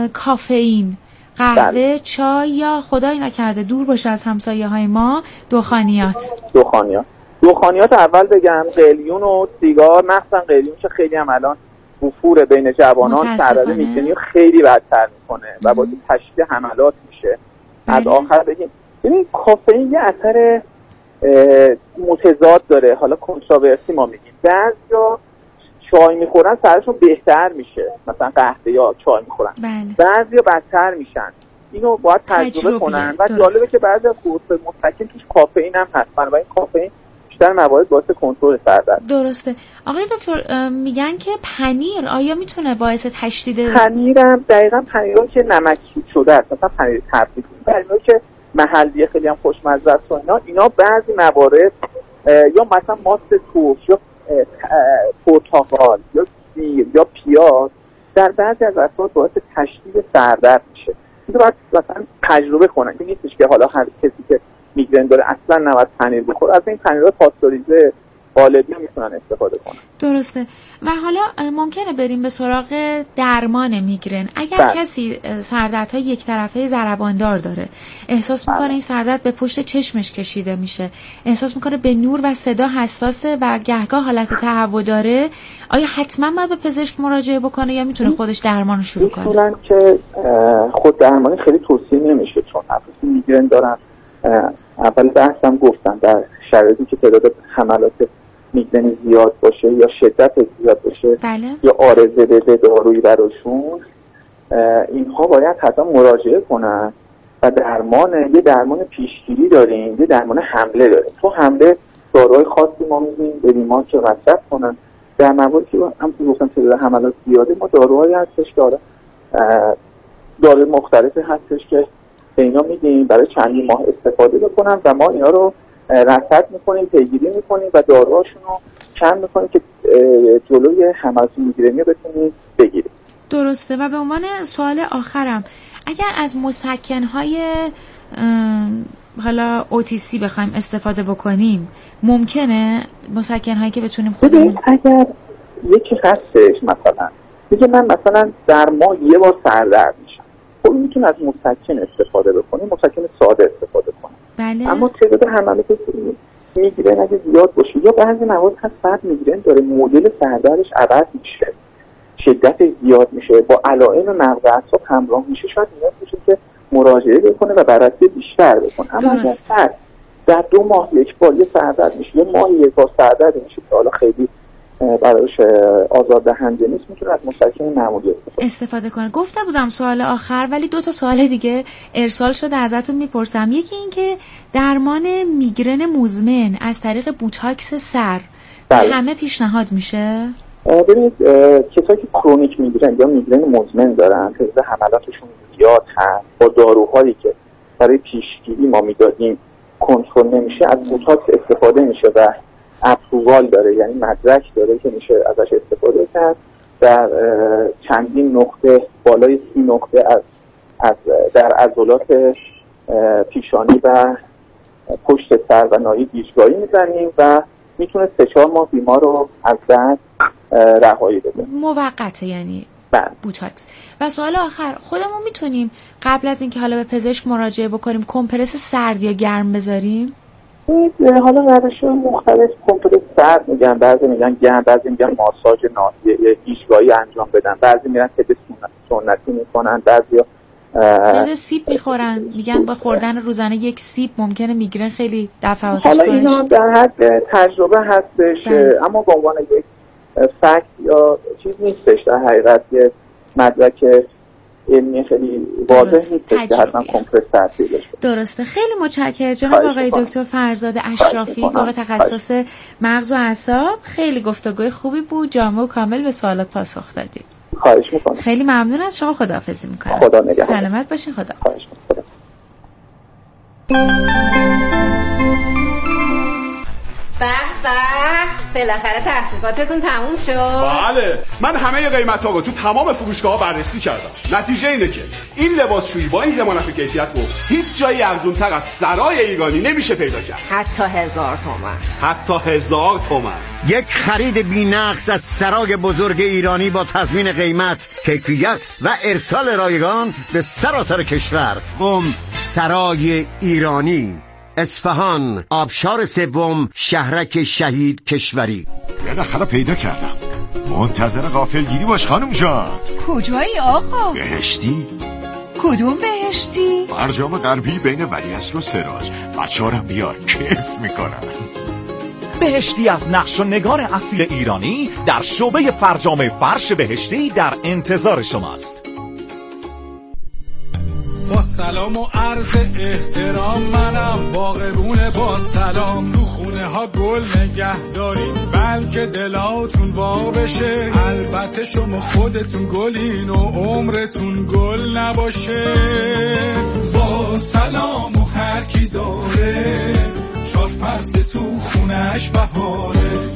کافئین، قهوه، چای یا خدای نکرده دور باشه از همسایه های ما دخانیات. اول بگم قلیون و سیگار، مخصوصا قلیون که خیلی هم الان وفور بین جوانان سردرد میگرنی خیلی بدتر میکنه و باعث تشدید حملات میشه. از آخر بگیم ببین کافئین یه اثر متضاد داره، حالا کنتراورسی ما میگیم. بعضیا چای میخورن سرشون بهتر میشه، مثلا قهوه یا چای میخورن، بعضیا بدتر میشن. اینو باید تجربه کنن و جالبه که بعضی از قرص مسکن توش کافئین هم هست و این کافئین بیشتر موارد باعث کنترل سردرد. درسته. آقای دکتر میگن که پنیر آیا میتونه باعث تشدید؟ پنیرم دقیقاً پنیری که نمکی شده است، مثلا پنیر تبدیل، پنیری که محلی خیلی هم خوشمزه است و اینا بعضی موارد یا مثلا ماست ترش یا پرتقال یا سیر یا پیاز در بعضی از افراد باعث تشدید سردرد میشه. اینو باید مثلا تجربه کنن. این نیستش که حالا هر کسی که میگرن داره اصلا نباید پنیر بخوره. از این پنیرها پاستوریزه قالبی میتونن استفاده کنن. درسته. و حالا ممکنه بریم به سراغ درمان میگرن. اگر کسی سردردهای یک طرفه ضرباندار داره، احساس میکنه این سردرد به پشت چشمش کشیده میشه، احساس میکنه به نور و صدا حساسه و گهگاه حالت تهوع داره، آیا حتما باید به پزشک مراجعه بکنه یا میتونه خودش درمان شروع کنه؟ اصولا که خود درمانی خیلی توصیه نمیشه، چون افرادی میگرن دارن اول بحثم گفتم در شرایطی که تعداد حملات میگرن زیاد باشه یا شدت زیاد باشه یا عارضه بده دارویی براشون، اینها باید حتما مراجعه کنن و یه درمان پیشگیری داریم، یه درمان حمله داریم. تو حمله داروهای خاصی ما میدیم به بیمار که مصرف کنن. در مواردی که هم گفتم تعداد حملات زیاده ما داروهایی هستش که داروی مختلفی هستش که به اینا میدیم برای چندین ماه استفاده بکنن و ما اینا رو رصد میکنیم، پیگیری میکنیم و داروهاشون رو کم میکنیم که جلوی حملات میگرنی بتونیم بگیریم. درسته. و به عنوان سوال آخرم، اگر از مسکن‌های حالا OTC بخوایم استفاده بکنیم ممکنه مسکن‌هایی که بتونیم خودمون؟ اگر یکی هستش مثلا میگه من مثلا در ماه یه بار سردرد میشم، خب میتونه از مسکن استفاده بکنه، مسکن ساده استفاده کنه. بله. اما تعداد حملات میگرن اگه زیاد باشه یا بعضی موارد هست فرد میگرن داره مدل سردردش عوض میشه، شدت زیاد میشه، با علائم نقض اعصاب همراه میشه، شاید نیاز باشه که مراجعه بکنه و بررسی بیشتر بکنه. اما اگر فرد در 2 ماه یک بار یه سردرد میشه، یه ماه یک بار سردرد میشه که حالا خیلی برایش آزاردهنده نیست، میتونه از مسکن معمولی استفاده کنه. گفته بودم سوال آخر ولی 2 تا سوال دیگه ارسال شده ازتون میپرسم. یکی این که درمان میگرن مزمن از طریق بوتاکس سر همه پیشنهاد میشه؟ ببینید کسایی که کرونیک میگرن یا میگرن مزمن دارن تعداد حملاتشون زیاد هست، با داروهایی که برای پیشگیری ما میدادیم کنترل نمیشه، از بوتاکس استفاده میشه و اپرووال داره، یعنی مدرک داره که میشه ازش استفاده کرد. در چندین نقطه بالای 30 نقطه از در عضلات پیشانی و پشت سر و ناحیه گیجگاهی میزنیم و میتونه 3-4 ماه بیمار رو از دست رهایی بده. موقته یعنی بوتاکس. و سوال آخر، خودمون میتونیم قبل از اینکه حالا به پزشک مراجعه بکنیم کمپرس سرد یا گرم بذاریم؟ حالا روش مختلف کمپرس سرد میگن، بعضی میگن گرم، بعضی میگن ماساژ ناحیه گیجگاهی انجام بدن، بعضی میگن طب سنتی میکنن، بعضی سیب میخورن، میگن با خوردن روزانه 1 سیب ممکنه میگرن خیلی دفعاتش حالا اینا در حد تجربه هستش اما به عنوان یک فکت یا چیز نیستش، در حقیقت یه مدرک علمی خیلی واضح نیستش که حتما کمپرس تاثیر داشته. درسته. خیلی متشکرم جناب آقای دکتر فرزاد اشرافی، فوق تخصص مغز و اعصاب. خیلی گفتگوی خوبی بود، جامع و کامل به سوالات پاسخ دادید. خواهش میکنم. خیلی ممنون از شما. خداحافظی میکنم. خدا نگهدار. سلامت باشین. خداحافظ. بالاخره تحقیقاتتون تموم شد؟ بله، من همه قیمت‌ها رو تو تمام فروشگاه‌ها بررسی کردم. نتیجه اینه که این لباسشویی با این ضمانت کیفیت رو هیچ جایی ارزان‌تر از سرای ایرانی نمیشه پیدا کرد. حتی 1000 تومان. حتی 1000 تومان. یک خرید بی‌نقص از سرای بزرگ ایرانی با تضمین قیمت، کیفیت و ارسال رایگان به سراسر کشور. سرای ایرانی، اصفهان، آبشار سوم، شهرک شهید کشوری. بالاخره پیدا کردم. منتظر غافلگیری باش خانم جان. کجایی آقا؟ بهشتی؟ کدوم بهشتی؟ فرجام غربی بین ولیعصر و سراج. بچه‌هارم بیار، کیف میکنن. بهشتی از نقش و نگار اصیل ایرانی در شعبه فرجام فرش بهشتی در انتظار شماست. با سلام و عرض احترام منم باغبون با سلام. تو خونه ها گل نگه دارین بلکه دلاتون وا بشه. البته شما خودتون گلین و عمرتون گل نباشه. با سلام و هر کی داره 4 فصل تو خونش بهاره.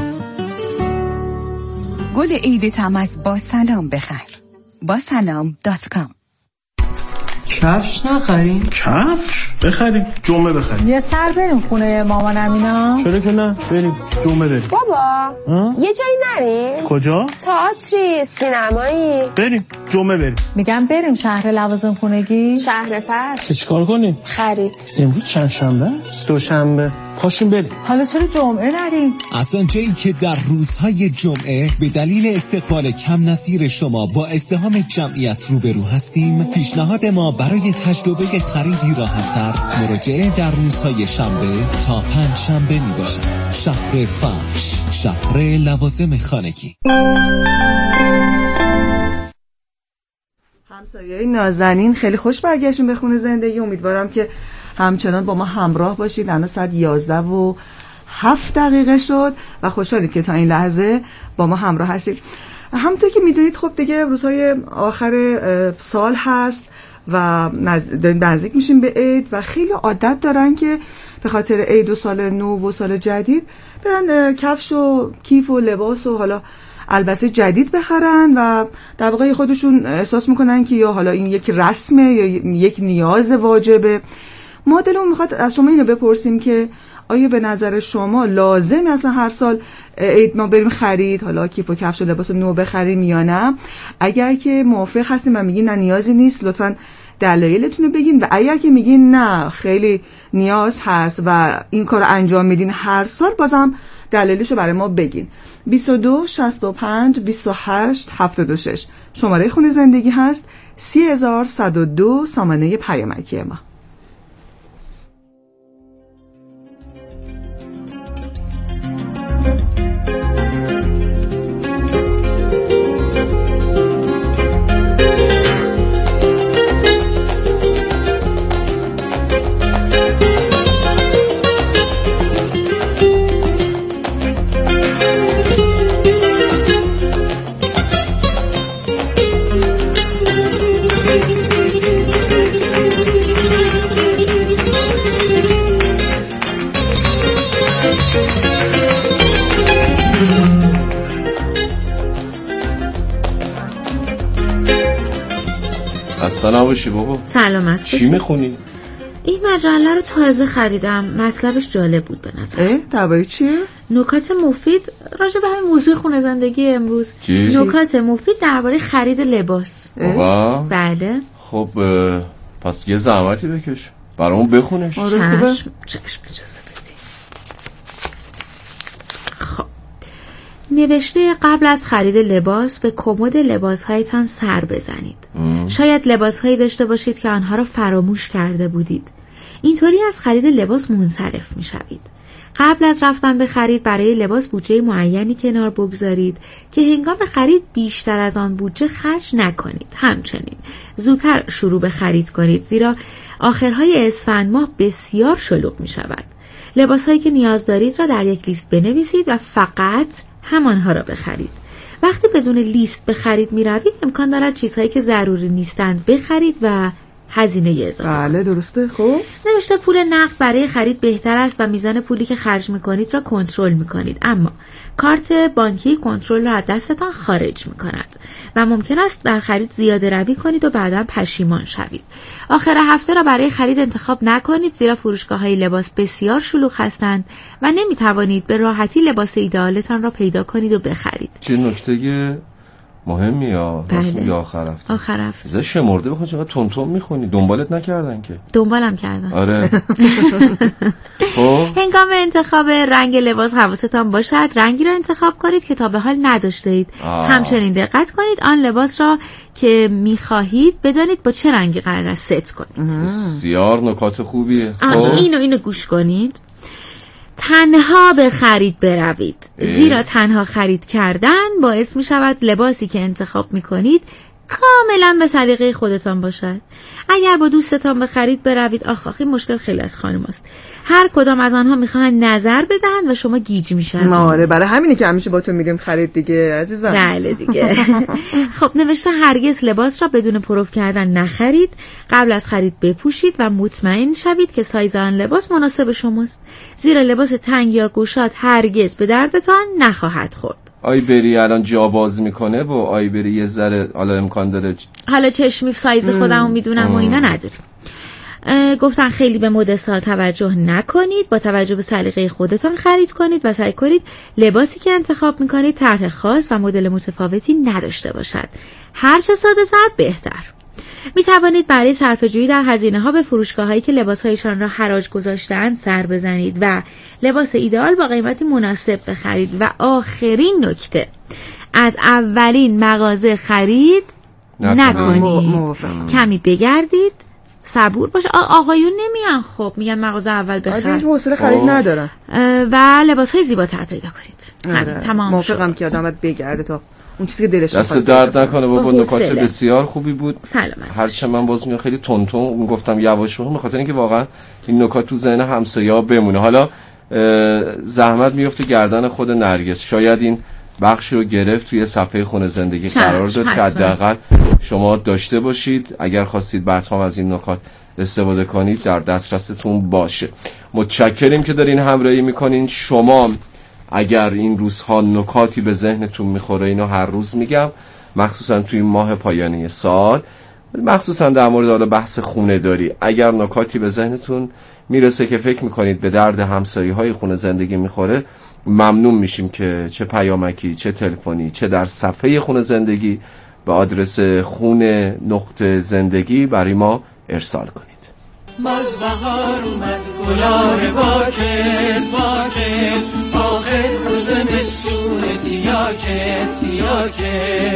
گل عیدت هم از با سلام بخر. با سلام.com. کفش نخریم؟ کفش؟ بخریم، جمعه بخریم. یه سر بریم خونه مامانم اینا؟ چرا که نه؟ بریم جمعه بریم. بابا یه جایی نریم؟ کجا؟ تئاتری، سینمایی. بریم جمعه بریم. میگم بریم شهر لوازم خونگی. شهر فرش. چیکار کنیم؟ خرید. امروز چند شنبه است؟ دوشنبه. پاشیم بریم. حالا چرا جمعه نریم؟ از آنجایی که در روزهای جمعه به دلیل استقبال کم نصیر شما با ازدحام جمعیت روبرو هستیم، پیشنهاد ما برای تجربه خریدی راحت‌تر مراجعه در روزهای شنبه تا پنجشنبه می باشد. شهر فرش، شهر لوازم خانگی. همسایه‌های نازنین خیلی خوش برگشتیم به خونه زندگی. امیدوارم که همچنان با ما همراه باشید. الان ساعت 11:07 شد و خوشحالیم که تا این لحظه با ما همراه هستید. همونطور که میدونید خب دیگه روزهای آخر سال هست و نزدیک میشیم به عید و خیلی عادت دارن که به خاطر عید و سال نو و سال جدید برن کفش و کیف و لباس و حالا البسه جدید بخرن و در واقع خودشون احساس میکنن که یا حالا این یک رسمه یا یک نیاز واجبه. ما دلمون میخواد از شما اینو بپرسیم که آیا به نظر شما لازم اصلا هر سال عید ما بریم خرید، حالا کیف و کفش و لباس نو بخریم یا نه؟ اگر که موافق هستیم و میگین نه نیازی نیست، لطفاً دلایلتون رو بگین، و اگر که میگین نه خیلی نیاز هست و این کار انجام میدین هر سال، بازم دلایلشو برای ما بگین. 22 65 28 76 شماره خونه زندگی هست. 3102 سامانه پیامکی ما. سلام باشی بابا. سلامت باشی. چی میخونی؟ این مجله رو تازه خریدم، مطلبش جالب بود به نظر. درباره چیه؟ نکات مفید راجع به همین موضوع خونه زندگی امروز. نکات مفید درباره خرید لباس. بابا بله. خب پس یه زحمتی بکش برامون بخونش. چشم اجازه بدی. خب نوشته قبل از خرید لباس به کمد لباس‌هایتان سر بزنید. شاید لباس‌هایی داشته باشید که آنها را فراموش کرده بودید. اینطوری از خرید لباس منصرف می‌شوید. قبل از رفتن به خرید برای لباس بودجه معینی کنار بگذارید که هنگام خرید بیشتر از آن بودجه خرج نکنید. همچنین زودتر شروع به خرید کنید، زیرا آخرهای اسفند ماه بسیار شلوغ می‌شود. لباس‌هایی که نیاز دارید را در یک لیست بنویسید و فقط همانها را بخرید. وقتی بدون لیست به خرید می روید امکان دارد چیزهایی که ضروری نیستند بخرید و هزینه اضافه. بله درسته. خب نوشته پول نقد برای خرید بهتر است و میزان پولی که خرج میکنید را کنترل میکنید، اما کارت بانکی کنترل را از دستتان خارج میکند و ممکن است در خرید زیاده روی کنید و بعدا پشیمان شوید. آخر هفته را برای خرید انتخاب نکنید، زیرا فروشگاه‌های لباس بسیار شلوغ هستند و نمیتوانید به راحتی لباس ایدئالتان را پیدا کنید و بخرید. چه نکته مهمی یا رسمی آخر هفته. آخر هفته زه شمرده بخون چقدر تون میخونی. دنبالت نکردن که؟ دنبالم کردن. آره. هنگام انتخاب رنگ لباس حواستان باشد رنگی را انتخاب کنید که تا به حال نداشته اید. همچنین دقت کنید آن لباس را که میخواهید بدانید با چه رنگی قرار است ست کنید. بسیار نکات خوبیه. اینو گوش کنید. تنها به خرید بروید، زیرا تنها خرید کردن باعث می شود لباسی که انتخاب می کنید کاملا به سلیقه خودتان باشد. اگر با دوستتان به خرید بروید، این مشکل خیلی از خانم است. هر کدام از آنها میخواهند نظر بدهند و شما گیج میشن. آره برای همینه که همیشه با تو میریم خرید دیگه عزیزم. بله دیگه. خب نوشته هرگز لباس را بدون پروف کردن نخرید. قبل از خرید بپوشید و مطمئن شوید که سایز آن لباس مناسب شماست، زیرا لباس تنگ یا گشاد هرگز به دردتان نخواهد خورد. آی بری الان جا باز میکنه و آی بری یه ذره حالا امکان داره حالا چشمی سایز خودمو میدونم و اینا نداریم. گفتن خیلی به مد سال توجه نکنید، با توجه به سلیقه خودتان خرید کنید و سعی کنید لباسی که انتخاب میکنید طرح خاص و مدل متفاوتی نداشته باشد. هر چه ساده تر بهتر. می توانید برای صرفه‌جویی در هزینه‌ها به فروشگاه‌هایی که لباس‌هایشان را حراج گذاشته‌اند سر بزنید و لباس ایدئال با قیمتی مناسب بخرید. و آخرین نکته، از اولین مغازه خرید نکنید. کمی بگردید، صبور باشه. آقایون نمیان، خب میگن مغازه اول بخر، حوصله خرید ندارن و لباس‌های زیباتر پیدا کنید. تمام. موافقم که آدم بگرده تا اون چیزی که دلش دست درد نکنه بابا. نکات بسیار خوبی بود. سلامت. هرچند من باز میگم خیلی تون میگفتم یواش رو، بخاطر اینکه واقعا این نکات تو ذهن همسایه‌ها بمونه. حالا زحمت میفته گردن خود نرگس، شاید این بخش رو گرفت توی صفحه خونه زندگی قرار داد که حداقل شما داشته باشید. اگر خواستید بعدها از این نکات استفاده کنید در دسترستون باشه. متشکریم که دارین همراهی میکنین. شما اگر این روزها نکاتی به ذهنتون میخوره، اینو هر روز میگم، مخصوصا توی ماه پایانی سال، مخصوصا در مورد حالا بحث خونه داری، اگر نکاتی به ذهنتون میرسه که فکر میکنید به درد همسایه‌های خونه زندگی میخوره، ممنون میشیم که چه پیامکی، چه تلفنی، چه در صفحه خونه زندگی به آدرس خونه.زندگی برای ما ارسال کنید. باز بهار اومد، گلار باکت آخر روز مستون سیاکت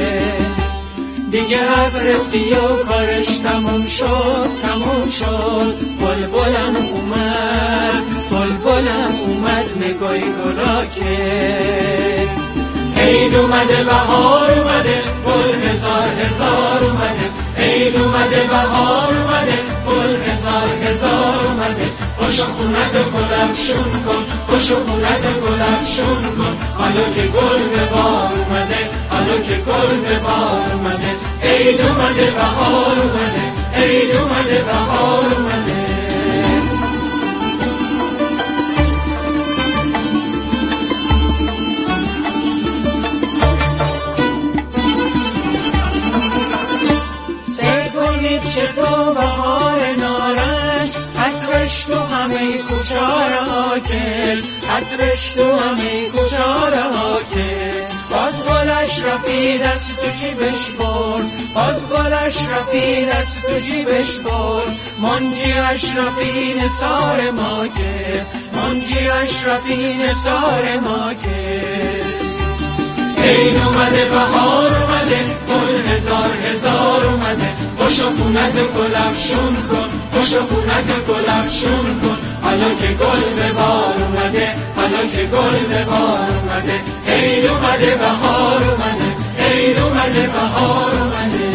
دیگه ابر سیاه کارش تموم شد بلبلم اومد نگاهی گلاکت. عید اومده بهار اومده گل هزار اومده. عید اومده بهار اومده گل هزار اومده. پاشو خونت گلفشون کن حالا که گل به بار اومده. عید اومده بهار اومده. چطور بهار نارنج عطرش تو همه کوچه راکل باز گلش رفید از تو جیبش برد منجی اشرفی نثار ما که عید اومده بهار اومده گل هزار اومده. پاشو خونت گلفشون کن حالا که گل به بار اومده. عید اومده بهار اومده.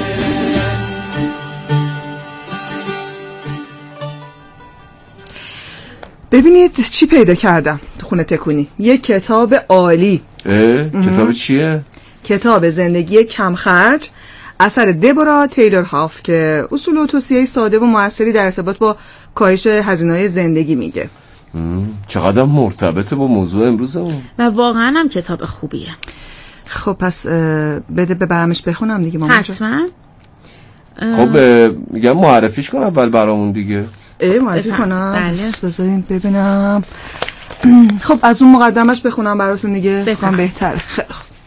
ببینید چی پیدا کردم تو خونه تکونی. یک کتاب عالی. کتاب چیه؟ کتاب زندگی کم خرج اثر دبورا تیلور هاف که اصول و توصیه ساده و موثری در ارتباط با کاهش هزینه‌های زندگی میگه. چقدر مرتبطه با موضوع امروزمون و واقعا هم کتاب خوبیه. خب پس بده ببرمش بخونم دیگه مامان. حتما. خب میگم معرفیش کن اول برامون دیگه. معرفی کنم؟ بله. بذارین ببینم. خب از اون مقدمش بخونم براتون دیگه. بخونم بهتر. خب.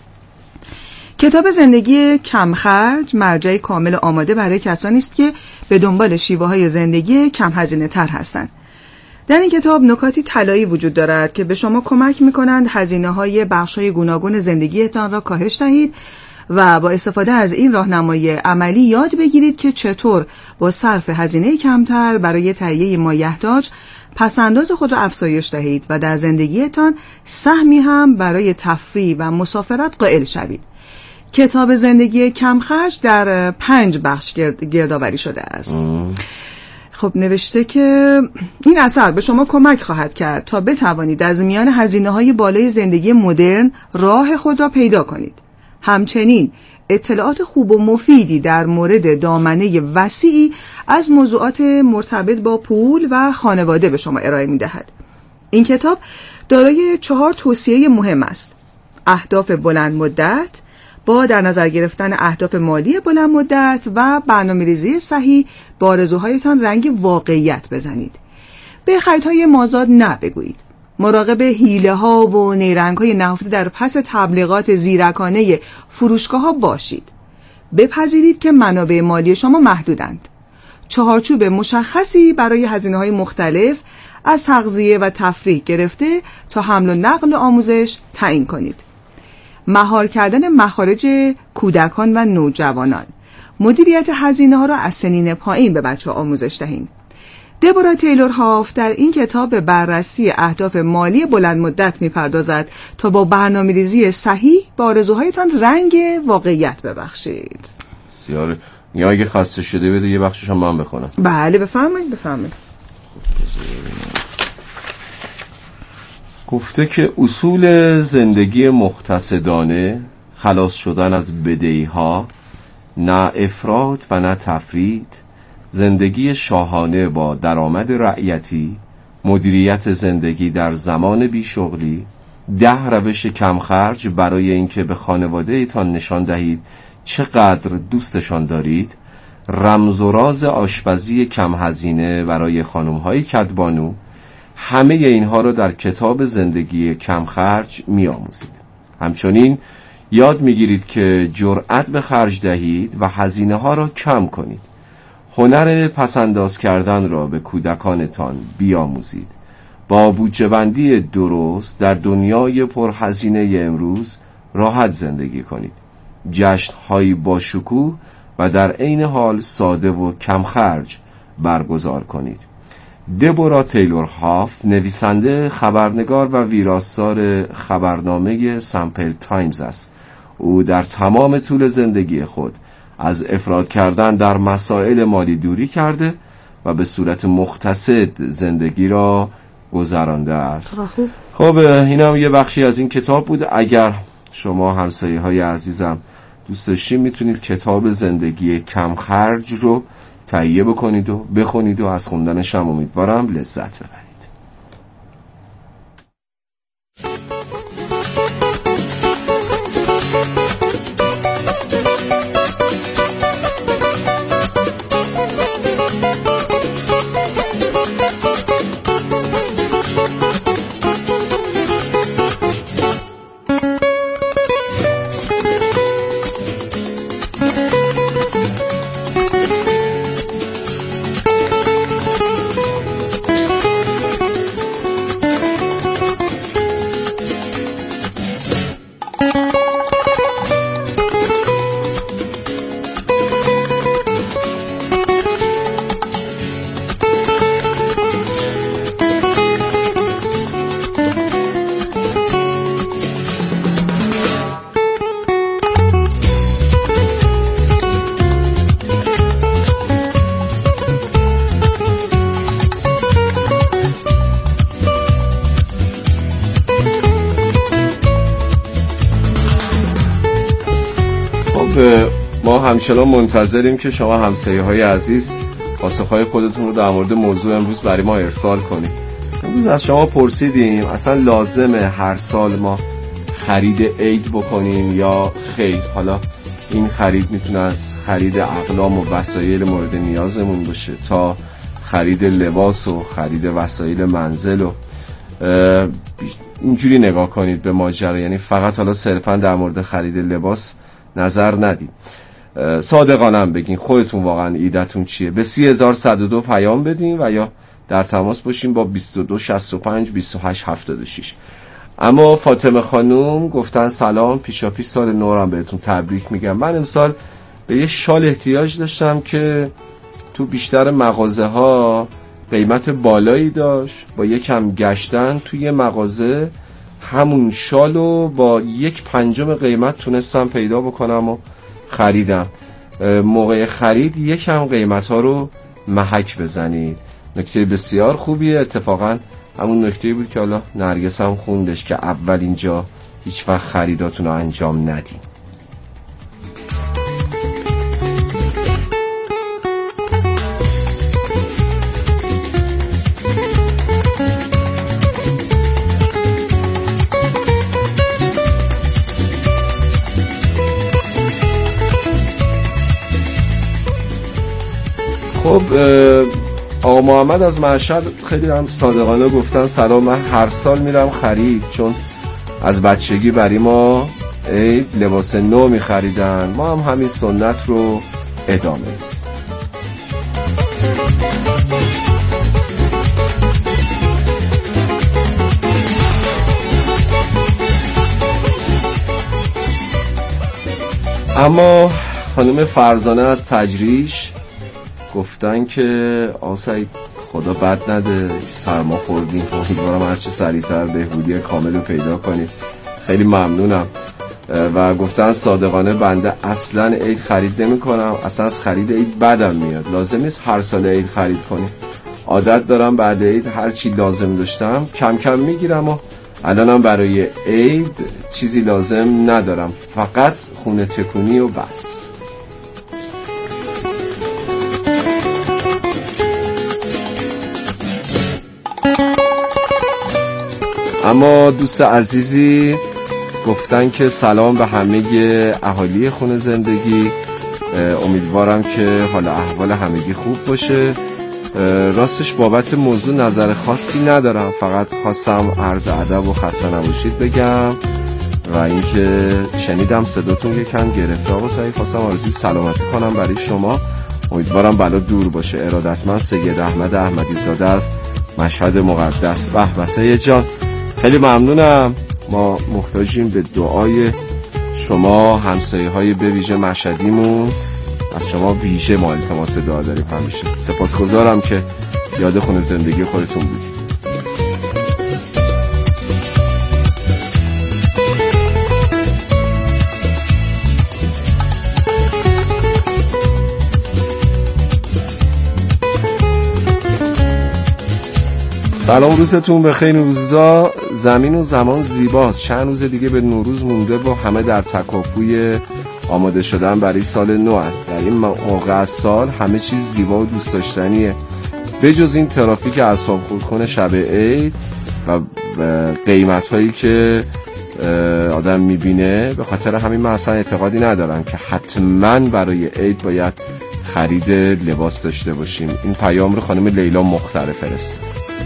کتاب زندگی کم خرج مرجع کامل آماده برای کسانی است که به دنبال شیوه‌های زندگی کم هزینه تر هستند. در این کتاب نکاتی طلایی وجود دارد که به شما کمک می‌کنند هزینه‌های بخش‌های گوناگون زندگیتان را کاهش دهید و با استفاده از این راهنمای عملی یاد بگیرید که چطور با صرف هزینه کمتر برای تهیه مایحتاج پسنداز خود را افزایش دهید و در زندگیتان سهمی هم برای تفریح و مسافرت قائل شوید. کتاب زندگی کم خرج در 5 بخش گردآوری شده است. خب نوشته که این اثر به شما کمک خواهد کرد تا بتوانید از میان هزینه‌های بالای زندگی مدرن راه خود را پیدا کنید. همچنین اطلاعات خوب و مفیدی در مورد دامنه وسیعی از موضوعات مرتبط با پول و خانواده به شما ارائه می‌دهد. این کتاب دارای 4 توصیه مهم است. اهداف بلند مدت، با در نظر گرفتن اهداف مالی بلند مدت و برنامه‌ریزی صحیح با آرزوهایتان رنگ واقعیت بزنید. به خریدهای مازاد نه بگویید. مراقب حیله‌ها و نیرنگ‌های نهفته در پس تبلیغات زیرکانه فروشگاه‌ها باشید. بپذیرید که منابع مالی شما محدودند. چهارچوب مشخصی برای هزینه‌های مختلف از تغذیه و تفریح گرفته تا حمل و نقل و آموزش تعیین کنید. مهار کردن مخارج کودکان و نوجوانان. مدیریت هزینه‌ها را از سنین پایین به بچه‌ها آموزش دهید. دبورا تیلور هاف در این کتاب به بررسی اهداف مالی بلند مدت می‌پردازد تا با برنامه‌ریزی صحیح به آرزوهایتان رنگ واقعیت ببخشید. بسیار. یا اگه خسته شده بده یه بخشش هم من بخونم. بله بفرمایید. گفته که اصول زندگی مقتصدانه، خلاص شدن از بدهی‌ها، نه افراط و نه تفریط، زندگی شاهانه با درآمد رعیتی، مدیریت زندگی در زمان بیشغلی، 10 روش کم خرج برای اینکه به خانواده ایتان نشان دهید چقدر دوستشان دارید، رمز و راز آشپزی کم هزینه برای خانم‌های کدبانو، همه اینها را در کتاب زندگی کم خرج می آموزید. همچنین یاد می گیرید که جرأت به خرج دهید و هزینه ها را کم کنید. هنر پسنداز کردن را به کودکانتان بیاموزید. با بودجه بندی درست در دنیای پرهزینه امروز راحت زندگی کنید. جشن‌هایی با شکوه و در عین حال ساده و کم خرج برگزار کنید. دبورا تیلور هاف نویسنده، خبرنگار و ویراستار خبرنامه سامپل تایمز است. او در تمام طول زندگی خود از افراط کردن در مسائل مالی دوری کرده و به صورت مقتصد زندگی را گذرانده است. خب این هم یه بخشی از این کتاب بود. اگر شما همسایه های عزیزم دوست داشتین میتونید کتاب زندگی کم خرج رو تهیه بکنید و بخونید و از خوندنش هم امیدوارم لذت ببرید. همچنان منتظریم که شما همسایه‌های عزیز پاسخهای خودتون رو در مورد موضوع امروز برای ما ارسال کنید. امروز از شما پرسیدیم اصلا لازمه هر سال ما خرید عید بکنیم یا خیر. حالا این خرید میتونه از خرید اقلام و وسایل مورد نیازمون باشه تا خرید لباس و خرید وسایل منزل و اینجوری نگاه کنید به ماجرا، یعنی فقط حالا صرفا در مورد خرید لباس نظر ندید. صادقانه هم بگین خودتون واقعا ایدتون چیه. به 30102 پیام بدین و یا در تماس باشین با 22 65 28 76. اما فاطمه خانوم گفتن سلام، پیشاپیش سال نو رو بهتون تبریک میگم. من امسال به یه شال احتیاج داشتم که تو بیشتر مغازه ها قیمت بالایی داشت. با یکم گشتن توی مغازه همون شالو با 1/5 قیمت تونستم پیدا بکنم و خریدم. موقع خرید یکم قیمت ها رو محک بزنید. نکته بسیار خوبیه. اتفاقا همون نکته بود که حالا نرگس هم خوندش که اول اینجا هیچ وقت خریداتون رو انجام ندین. خب آقا محمد از مشهد خیلی هم صادقانه گفتن سلام، من هر سال میرم خرید چون از بچگی برای ما لباس نو میخریدن، ما هم همین سنت رو ادامه. اما خانم فرزانه از تجریش گفتن که آسای خدا بد نده سرما خوردیم، امیدوارم هرچه سریعتر بهبودی کامل رو پیدا کنید. خیلی ممنونم. و گفتن صادقانه بنده اصلا عید خرید نمی کنم، اصلا از خرید عید بدم میاد، لازم نیست هر سال عید خرید کنیم. عادت دارم بعد عید هر چی لازم داشتم کم کم میگیرم و الانم برای عید چیزی لازم ندارم، فقط خونه تکونی و بس. اما دوست عزیزی گفتن که سلام به همه اهالی خونه زندگی، امیدوارم که حالا احوال همگی خوب باشه. راستش بابت موضوع نظر خاصی ندارم، فقط خواستم عرض ادب و خسته نباشید بگم و اینکه شنیدم صداتون یکم گرفته. آقا سعید خواستم آرزوی سلامتی کنم برای شما، امیدوارم بلا دور باشه. ارادتمند سید احمد احمدی زاده از مشهد مقدس. به سید جان خیلی ممنونم. ما محتاجیم به دعای شما همسایه های به ویژه مشهدیمون، از شما ویژه ما التماس دعا داریم همیشه. سپاسگزارم که یاد خونه زندگی خودتون بودید. سلام، روزتون بخیر. روزا زمین و زمان زیباست. چند روز دیگه به نوروز مونده با همه در تکاپوی آماده شدن برای سال نو. در این موقع از سال همه چیز زیبا و دوست داشتنیه، به جز این ترافیک اعصاب خورد کنه شب عید و قیمت هایی که آدم میبینه. به خاطر همین من اصلا اعتقادی ندارم که حتما برای عید باید خرید لباس داشته باشیم. این پیام رو خانم لیلا مختار فرست.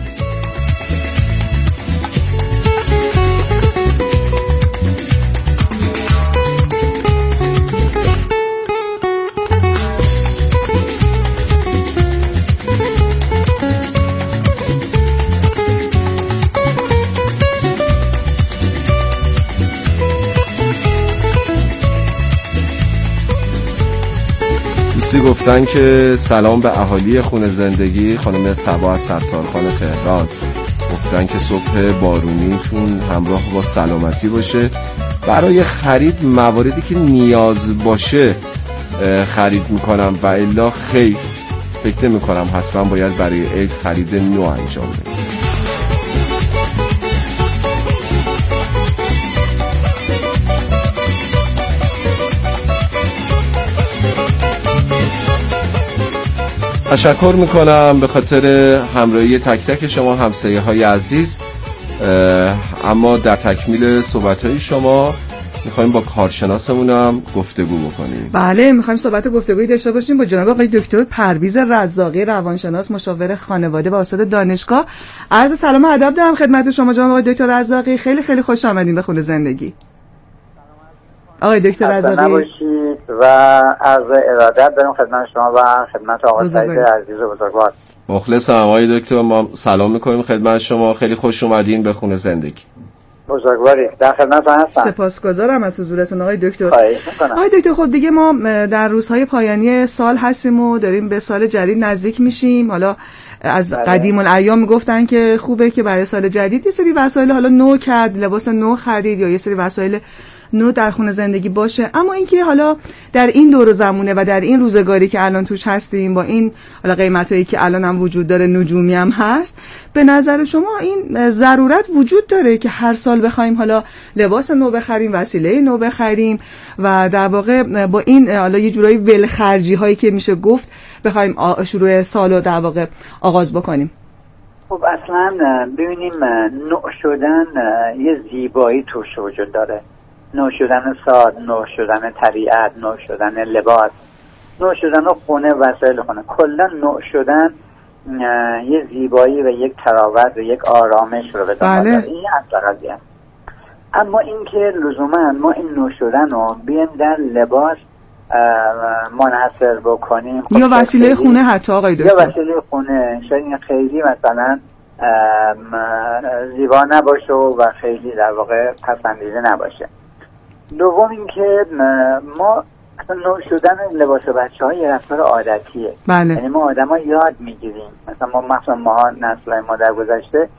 گفتن که سلام به اهالی خونه زندگی، خانم صبا از ستارخان تهران. گفتن که صبح بارونیتون همراه با سلامتی باشه. برای خرید مواردی که نیاز باشه خرید میکنم و الا خیر، فکر نمیکنم حتما باید برای عید خرید نو انجام بدم. تشکر میکنم به خاطر همراهی تک تک شما همسایه های عزیز. اما در تکمیل صحبت های شما میخوایم با کارشناسمون هم گفتگو بکنیم. بله، میخوایم صحبت و گفتگویی داشته باشیم با جناب آقای دکتر پرویز رزاقی، روانشناس، مشاور خانواده و استاد دانشگاه. عرض سلام و ادب دارم خدمت شما جناب آقای دکتر رزاقی. خیلی خیلی خوش آمدین به خونه زندگی. آقای دکتر رزاقی نباشید و عرض ارادت دارم خدمت شما و خدمت آقای سعید عزیز و بزرگوار. مخلصم آقای دکتر، ما سلام میکنیم خدمت شما. خیلی خوش اومدین به خونه زندگی. بزرگواری، در خدمتتون هستم. سپاسگزارم از حضورتون آقای دکتر. خواهش می‌کنم. آقای دکتر، خب دیگه ما در روزهای پایانی سال هستیم و داریم به سال جدید نزدیک میشیم. حالا از قدیم الایام میگفتن که خوبه که برای سال جدید یه سری وسایل حالا نو کرد، لباس نو خرید یا یه سری وسایل نو در خونه زندگی باشه. اما اینکه حالا در این دور و زمونه و در این روزگاری که الان توش هستیم با این حالا قیمتایی که الان هم وجود داره، نجومی هم هست، به نظر شما این ضرورت وجود داره که هر سال بخوایم حالا لباس نو بخریم، وسیله نو بخریم و در واقع با این حالا یه جورایی ولخرجی هایی که میشه گفت بخوایم شروع سالو در واقع آغاز بکنیم؟ خب اصلا ببینیم نو شدن یه زیبایی توش وجود داره. نو شدن سال، نو شدن طبیعت، نو شدن لباس، نو شدن خونه، وسایل خونه، کلا نو شدن یه زیبایی و یک تراوت و یک آرامش رو به دنبال داره. این اصل قضیه. اما اینکه لزوما ما این نو شدن رو بیایم در لباس منحصر بکنیم، یا وسیله خونه حتی آقای دکتر، یا وسیله خونه شاید خیلی مثلا زیبا نباشه و خیلی در واقع پسندیده نباشه. دوم اینکه ما اصلا نو شدن لباس بچه‌ها یه رفتار عادتیه. بله. یعنی ما آدم‌ها یاد میگیریم، مثلا ما نسل‌های ما در گذشته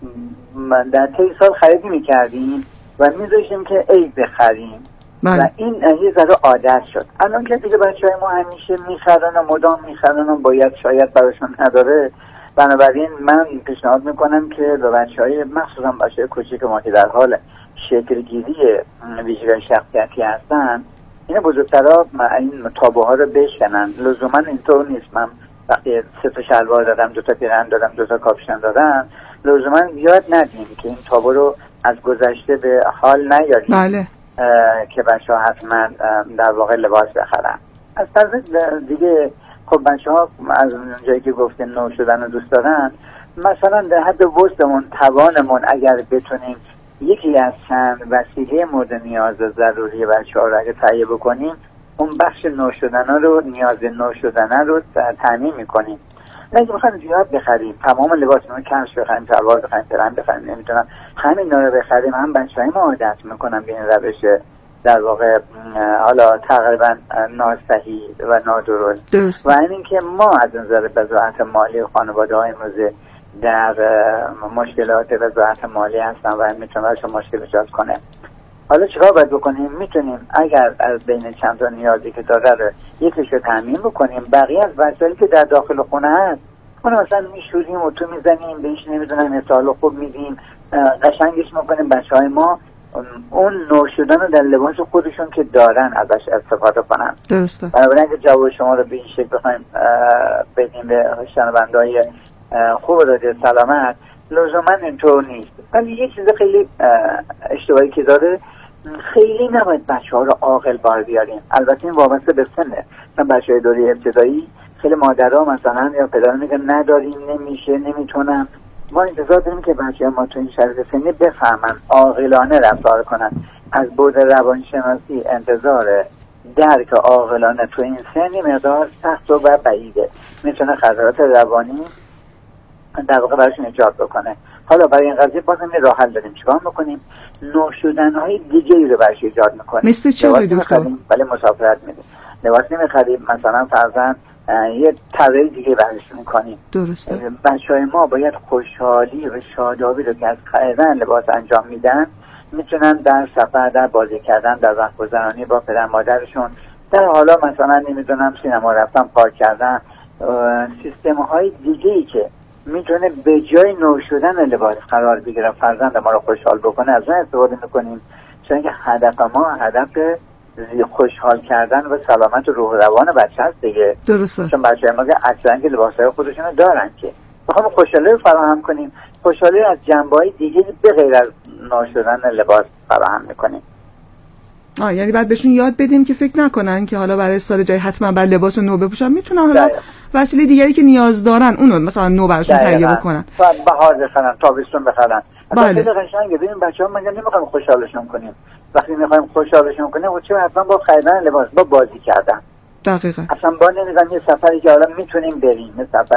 در طی سال خرید می‌کردیم و می‌ذاشتیم که عید بخریم. بله. و این یه ذره عادت شد. الان که دیگه بچه‌های ما همیشه می‌خرن و مدام می‌خرن و باید شاید براشون نداره، بنابراین من پیشنهاد می‌کنم که به بچه‌های مخصوصا بچه‌های کوچیک ما که در حال شکلگیری ویژگی شخصیتی هستن، این بزرگترها این تابوها رو بشکنن. لزوما اینطور نیست من وقتی 3 شلوار دادم، 2 پیراهن دادم، 2 کاپشن دادم، لزوما یاد ندیم که این تابو رو از گذشته به حال نیاریم. بله. که بچه‌ها حتما در واقع لباس بخرن. از طرف دیگه خب بچه‌ها از جایی که گفتیم نو شدن رو دوست دارن، مثلا در حد وسعمون، توانمون اگر بتونیم یکی از چند وسیله مورد نیاز ضروری بچه‌ها رو اگه تهیه بکنیم، اون بخش نو شدن رو، نیاز نو شدن رو تامین می‌کنیم. اگه می‌خوایم زیاد بخریم، تمام لباسمون کفش بخریم، شلوار بخریم، پیراهن بخریم، نمی‌تونم همین رو بخریم، هم بچه‌های ما عادت می‌کنن به این روش در واقع حالا تقریبا ناصحیح و نادرست. و اینکه ما از نظر وضاحت مالی خانواده‌های امروزه در مشکلات وضاحت مالی هستن و میتونه براشون مشکل ایجاد کنه. حالا چیکار باید بکنیم؟ میتونیم اگر از بین چند تا نیازی که داره رو یکیش رو تامین بکنیم، بقیه از وسایلی که در داخل خونه هست اون مثلا میشوریم و تو میزنیم بهش، نمیدونم مثال خوب میدیم، قشنگش میکنیم. بچهای ما اون نو شدن رو در لباس خودشون که دارن ازش استفاده کنن. درسته. بنابراین اگه جواب شما رو به این شکل بخوایم بدیم به شنونده‌های خوب رادیو سلامت، لزوما اینطور نیست. ولی یه چیز خیلی اشتباهی که داره، خیلی نباید بچه‌ها رو عاقل بار بیاریم. البته این وابسته به سنه. مثلا بچه‌های دوره ابتدایی خیلی مادرها مثلا یا پدرها میگن نداریم، نمیشه، نمیتونم. ما انتظار داریم که بچه‌ها ما تو این شرایط سنی بفهمن، عاقلانه رفتار کنن. از بعد روانشناسی انتظار درک عاقلانه تو این سنی مقدار سخت و بعیده، میتونه خطرات روانی در واقع براشون ایجاد بکنه. حالا برای این قضیه بازم یه راه حل داریم. چیکار میکنیم؟ نو شدن‌های دیگه‌ای رو براش ایجاد میکنیم. مثل چه دکتر؟ ولی مسافرت میدیم، لباس نمیخریم، مثلا فرضاً یه طراحی دیگه براش میکنیم. درسته. بچهای ما باید خوشحالی و شادابی رو که از خریدن لباس انجام میدن میتونن در سفر، در بازی کردن، در وقت گذرانی با پدر مادرشون، در حالا مثلا نمیدونم سینما رفتن، پارک کردن، سیستم‌های دیگه‌ای که میتونه به جای نو شدن لباس قرار بگیره، فرزند ما رو خوشحال بکنه، از اون استفاده میکنیم. چون که هدف ما هدف خوشحال کردن و سلامت روح و روان بچه هست دیگه. درسته. چون بچه‌های ما که اکثرا که لباسای خودشونو دارن که میخوام خوشحالی رو فراهم کنیم، خوشحالی از جنبه‌های دیگه به غیر از نو شدن لباس فراهم میکنیم. یعنی بعد بهشون یاد بدیم که فکر نکنن که حالا برای سال جای حتما باید لباس نو بپوشن، میتونن حالا وسیله دیگری که نیاز دارن اونو مثلا نو براشون تهیه بکنن، بهار بخرن، تابستون بخرن. بله. خیلی قشنگه. ببین بچه‌ها میگن نمیخوایم خوشحالشون کنیم. وقتی میخوایم خوشحالشون کنیم چه حتما با خریدن لباس، با بازی کردن. دقیقاً. اصلا با نمیدونم یه سفری که حالا میتونیم بریم، یه سفر